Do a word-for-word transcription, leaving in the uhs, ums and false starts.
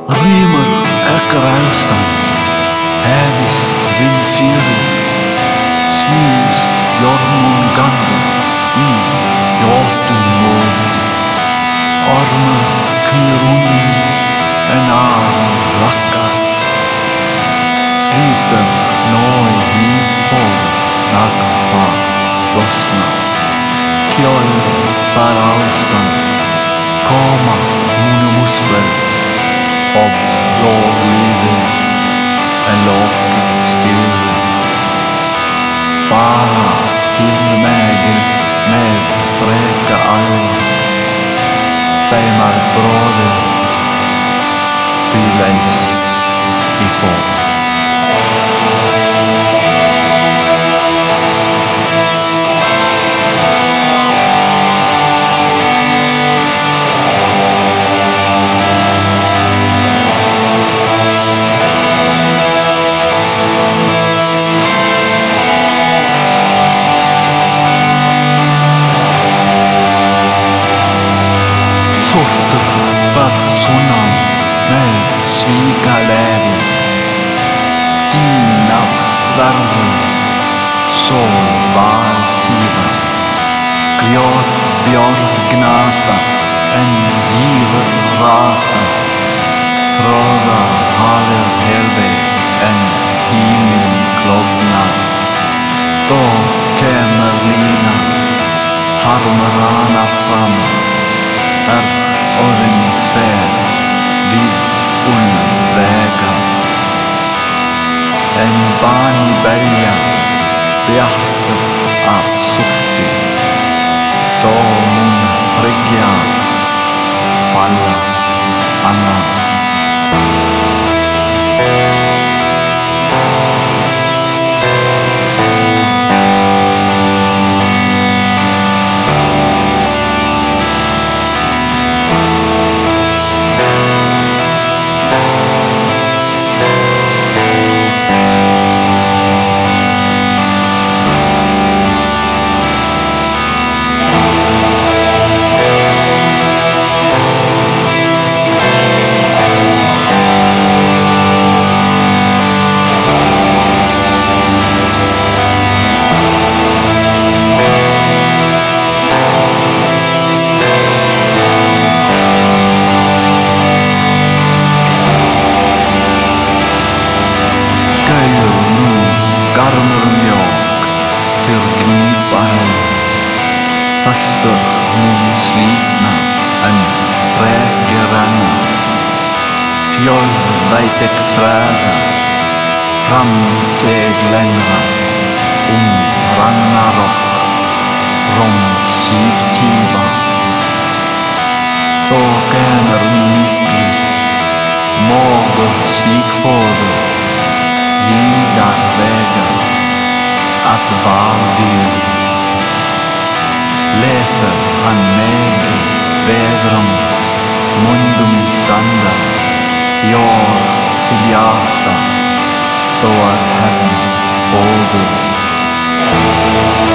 Rymur ekkert elstan, hefist vindfyrir, snýst Jormungandr í Jotun móður. Ormur knýr unni en Aron rakkar, slítur nói hýð fór, nagl það losna. Kjöl þar álstan, koma múnu musvel, ob lov lífið en loki stýrir. Bara fyrir megin með freka alveg, þeimar bróðir bíleist í fór. Sortur var sunnan með svíkalefi, skín af sverðum, sól valkífa, grjót björg gnata en hýfur rata, tróða halið helveg en híminn klofnar. Þó kemur lína, harmur hana fram, er orðin fer við úlvega. En bani belja bjartur að sorti, þó mun þriggja falla annan. Garmur mjók fyrir gnípa henni, fastur mun slítna en freki renna. Fjöld veit ekki fræða, fram seg lengra, Ragnarok, rom síðkífa. Þó kemur mikli, mógur síkfóður, víðar vegar að valdyr. Letur hann megi veðrums mundum standa, jór til hjarta, þó að hefn fóður.